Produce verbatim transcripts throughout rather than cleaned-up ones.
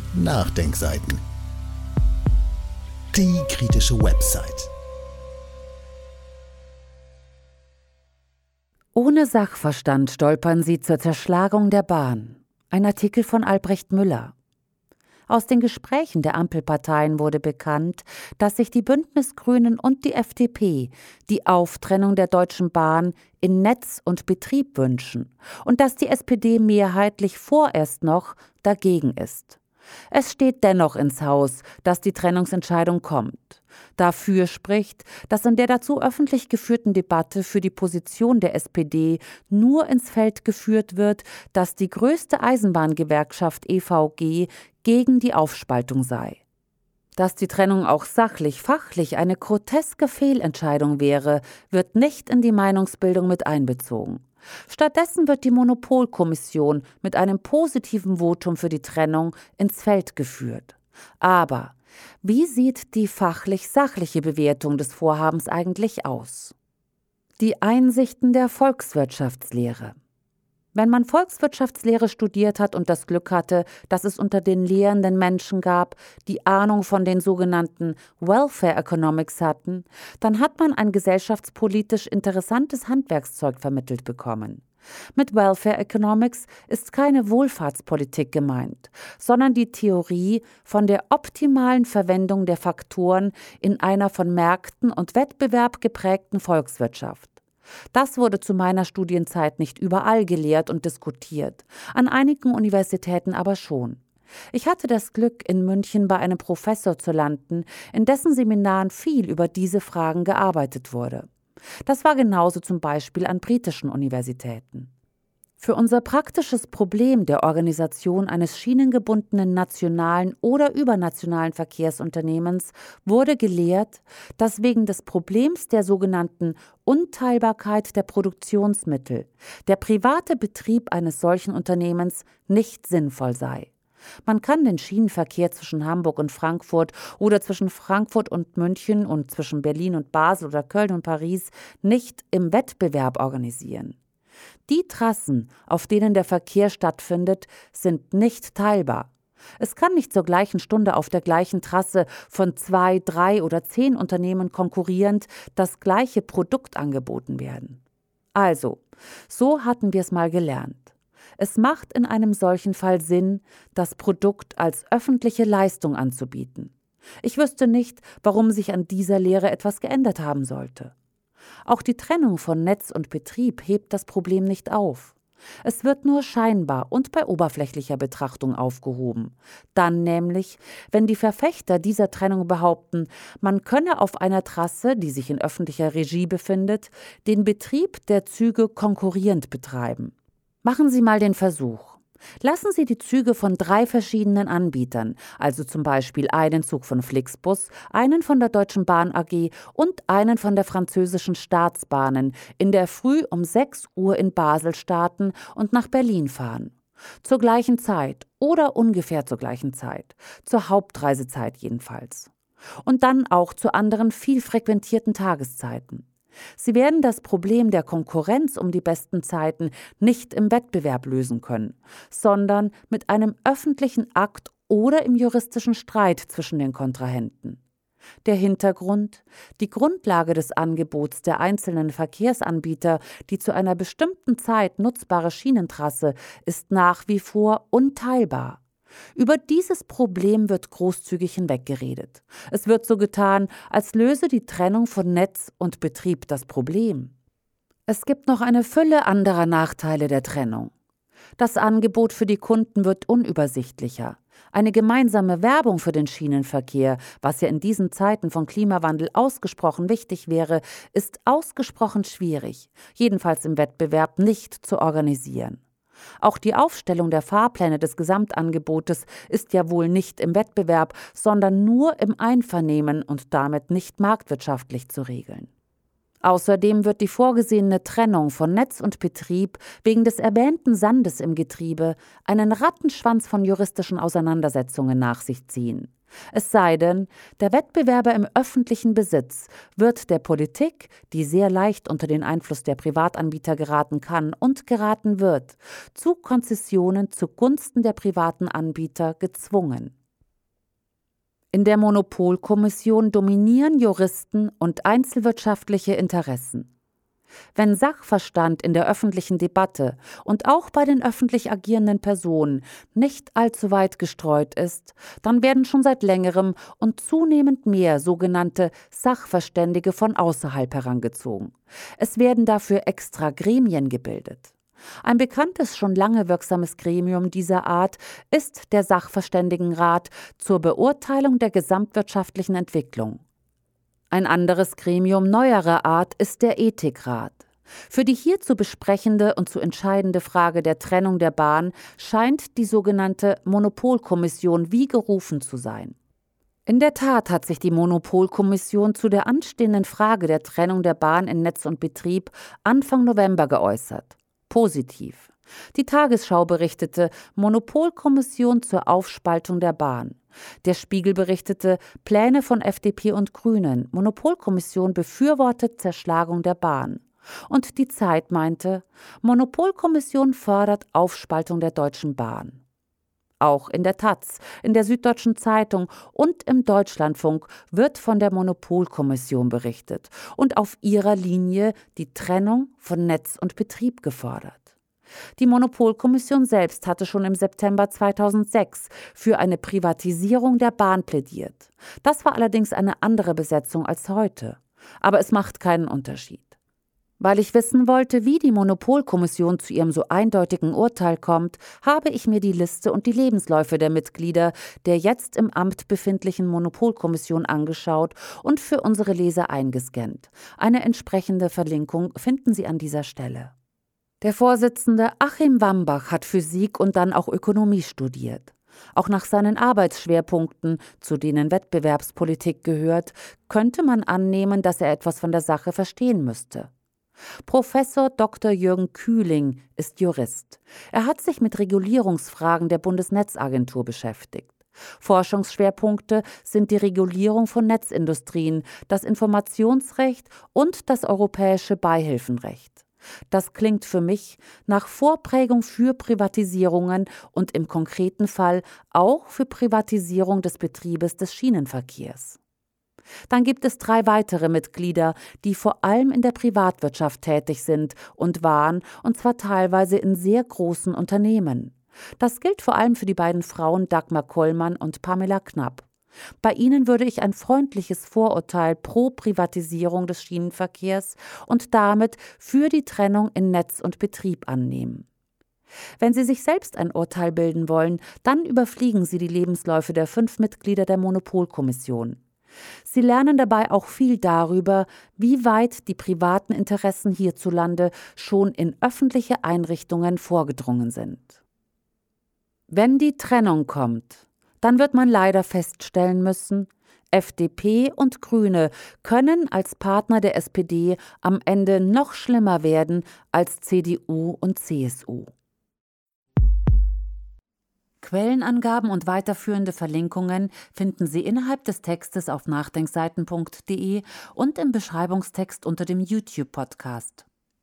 Nachdenkseiten. Die kritische Website. Ohne Sachverstand stolpern sie zur Zerschlagung der Bahn. Ein Artikel von Albrecht Müller. Aus den Gesprächen der Ampelparteien wurde bekannt, dass sich die Bündnisgrünen und die F D P die Auftrennung der Deutschen Bahn in Netz und Betrieb wünschen und dass die S P D mehrheitlich vorerst noch dagegen ist. Es steht dennoch ins Haus, dass die Trennungsentscheidung kommt. Dafür spricht, dass in der dazu öffentlich geführten Debatte für die Position der S P D nur ins Feld geführt wird, dass die größte Eisenbahngewerkschaft E V G gegen die Aufspaltung sei. Dass die Trennung auch sachlich, fachlich eine groteske Fehlentscheidung wäre, wird nicht in die Meinungsbildung mit einbezogen. Stattdessen wird die Monopolkommission mit einem positiven Votum für die Trennung ins Feld geführt. Aber wie sieht die fachlich-sachliche Bewertung des Vorhabens eigentlich aus? Die Einsichten der Volkswirtschaftslehre. Wenn man Volkswirtschaftslehre studiert hat und das Glück hatte, dass es unter den lehrenden Menschen gab, die Ahnung von den sogenannten Welfare Economics hatten, dann hat man ein gesellschaftspolitisch interessantes Handwerkszeug vermittelt bekommen. Mit Welfare Economics ist keine Wohlfahrtspolitik gemeint, sondern die Theorie von der optimalen Verwendung der Faktoren in einer von Märkten und Wettbewerb geprägten Volkswirtschaft. Das wurde zu meiner Studienzeit nicht überall gelehrt und diskutiert, an einigen Universitäten aber schon. Ich hatte das Glück, in München bei einem Professor zu landen, in dessen Seminaren viel über diese Fragen gearbeitet wurde. Das war genauso zum Beispiel an britischen Universitäten. Für unser praktisches Problem der Organisation eines schienengebundenen nationalen oder übernationalen Verkehrsunternehmens wurde gelehrt, dass wegen des Problems der sogenannten Unteilbarkeit der Produktionsmittel der private Betrieb eines solchen Unternehmens nicht sinnvoll sei. Man kann den Schienenverkehr zwischen Hamburg und Frankfurt oder zwischen Frankfurt und München und zwischen Berlin und Basel oder Köln und Paris nicht im Wettbewerb organisieren. Die Trassen, auf denen der Verkehr stattfindet, sind nicht teilbar. Es kann nicht zur gleichen Stunde auf der gleichen Trasse von zwei, drei oder zehn Unternehmen konkurrierend das gleiche Produkt angeboten werden. Also, so hatten wir es mal gelernt. Es macht in einem solchen Fall Sinn, das Produkt als öffentliche Leistung anzubieten. Ich wüsste nicht, warum sich an dieser Lehre etwas geändert haben sollte. Auch die Trennung von Netz und Betrieb hebt das Problem nicht auf. Es wird nur scheinbar und bei oberflächlicher Betrachtung aufgehoben. Dann nämlich, wenn die Verfechter dieser Trennung behaupten, man könne auf einer Trasse, die sich in öffentlicher Regie befindet, den Betrieb der Züge konkurrierend betreiben. Machen Sie mal den Versuch. Lassen Sie die Züge von drei verschiedenen Anbietern, also zum Beispiel einen Zug von Flixbus, einen von der Deutschen Bahn A G und einen von der französischen Staatsbahnen, in der Früh um sechs Uhr in Basel starten und nach Berlin fahren. Zur gleichen Zeit oder ungefähr zur gleichen Zeit, zur Hauptreisezeit jedenfalls. Und dann auch zu anderen viel frequentierten Tageszeiten. Sie werden das Problem der Konkurrenz um die besten Zeiten nicht im Wettbewerb lösen können, sondern mit einem öffentlichen Akt oder im juristischen Streit zwischen den Kontrahenten. Der Hintergrund: Die Grundlage des Angebots der einzelnen Verkehrsanbieter, die zu einer bestimmten Zeit nutzbare Schienentrasse, ist nach wie vor unteilbar. Über dieses Problem wird großzügig hinweggeredet. Es wird so getan, als löse die Trennung von Netz und Betrieb das Problem. Es gibt noch eine Fülle anderer Nachteile der Trennung. Das Angebot für die Kunden wird unübersichtlicher. Eine gemeinsame Werbung für den Schienenverkehr, was ja in diesen Zeiten von Klimawandel ausgesprochen wichtig wäre, ist ausgesprochen schwierig, jedenfalls im Wettbewerb nicht zu organisieren. Auch die Aufstellung der Fahrpläne des Gesamtangebotes ist ja wohl nicht im Wettbewerb, sondern nur im Einvernehmen und damit nicht marktwirtschaftlich zu regeln. Außerdem wird die vorgesehene Trennung von Netz und Betrieb wegen des erwähnten Sandes im Getriebe einen Rattenschwanz von juristischen Auseinandersetzungen nach sich ziehen. Es sei denn, der Wettbewerber im öffentlichen Besitz wird der Politik, die sehr leicht unter den Einfluss der Privatanbieter geraten kann und geraten wird, zu Konzessionen zugunsten der privaten Anbieter gezwungen. In der Monopolkommission dominieren Juristen und einzelwirtschaftliche Interessen. Wenn Sachverstand in der öffentlichen Debatte und auch bei den öffentlich agierenden Personen nicht allzu weit gestreut ist, dann werden schon seit längerem und zunehmend mehr sogenannte Sachverständige von außerhalb herangezogen. Es werden dafür extra Gremien gebildet. Ein bekanntes, schon lange wirksames Gremium dieser Art ist der Sachverständigenrat zur Beurteilung der gesamtwirtschaftlichen Entwicklung. Ein anderes Gremium neuerer Art ist der Ethikrat. Für die hier zu besprechende und zu entscheidende Frage der Trennung der Bahn scheint die sogenannte Monopolkommission wie gerufen zu sein. In der Tat hat sich die Monopolkommission zu der anstehenden Frage der Trennung der Bahn in Netz und Betrieb Anfang November geäußert. Positiv. Die Tagesschau berichtete Monopolkommission zur Aufspaltung der Bahn. Der Spiegel berichtete Pläne von F D P und Grünen. Monopolkommission befürwortet Zerschlagung der Bahn. Und die Zeit meinte, Monopolkommission fördert Aufspaltung der Deutschen Bahn. Auch in der Taz, in der Süddeutschen Zeitung und im Deutschlandfunk wird von der Monopolkommission berichtet und auf ihrer Linie die Trennung von Netz und Betrieb gefordert. Die Monopolkommission selbst hatte schon im September zweitausendsechs für eine Privatisierung der Bahn plädiert. Das war allerdings eine andere Besetzung als heute. Aber es macht keinen Unterschied. Weil ich wissen wollte, wie die Monopolkommission zu ihrem so eindeutigen Urteil kommt, habe ich mir die Liste und die Lebensläufe der Mitglieder der jetzt im Amt befindlichen Monopolkommission angeschaut und für unsere Leser eingescannt. Eine entsprechende Verlinkung finden Sie an dieser Stelle. Der Vorsitzende Achim Wambach hat Physik und dann auch Ökonomie studiert. Auch nach seinen Arbeitsschwerpunkten, zu denen Wettbewerbspolitik gehört, könnte man annehmen, dass er etwas von der Sache verstehen müsste. Professor Doktor Jürgen Kühling ist Jurist. Er hat sich mit Regulierungsfragen der Bundesnetzagentur beschäftigt. Forschungsschwerpunkte sind die Regulierung von Netzindustrien, das Informationsrecht und das europäische Beihilfenrecht. Das klingt für mich nach Vorprägung für Privatisierungen und im konkreten Fall auch für Privatisierung des Betriebes des Schienenverkehrs. Dann gibt es drei weitere Mitglieder, die vor allem in der Privatwirtschaft tätig sind und waren, und zwar teilweise in sehr großen Unternehmen. Das gilt vor allem für die beiden Frauen Dagmar Kollmann und Pamela Knapp. Bei ihnen würde ich ein freundliches Vorurteil pro Privatisierung des Schienenverkehrs und damit für die Trennung in Netz und Betrieb annehmen. Wenn Sie sich selbst ein Urteil bilden wollen, dann überfliegen Sie die Lebensläufe der fünf Mitglieder der Monopolkommission. Sie lernen dabei auch viel darüber, wie weit die privaten Interessen hierzulande schon in öffentliche Einrichtungen vorgedrungen sind. Wenn die Trennung kommt, dann wird man leider feststellen müssen, F D P und Grüne können als Partner der S P D am Ende noch schlimmer werden als C D U und C S U. Quellenangaben und weiterführende Verlinkungen finden Sie innerhalb des Textes auf nachdenkseiten punkt de und im Beschreibungstext unter dem YouTube-Podcast.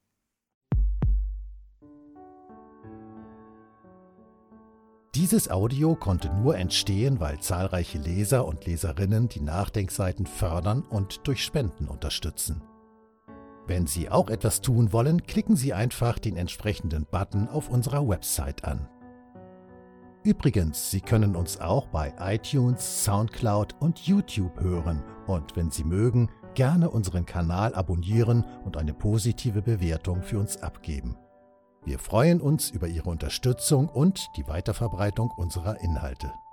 Dieses Audio konnte nur entstehen, weil zahlreiche Leser und Leserinnen die Nachdenkseiten fördern und durch Spenden unterstützen. Wenn Sie auch etwas tun wollen, klicken Sie einfach den entsprechenden Button auf unserer Website an. Übrigens, Sie können uns auch bei iTunes, Soundcloud und YouTube hören und wenn Sie mögen, gerne unseren Kanal abonnieren und eine positive Bewertung für uns abgeben. Wir freuen uns über Ihre Unterstützung und die Weiterverbreitung unserer Inhalte.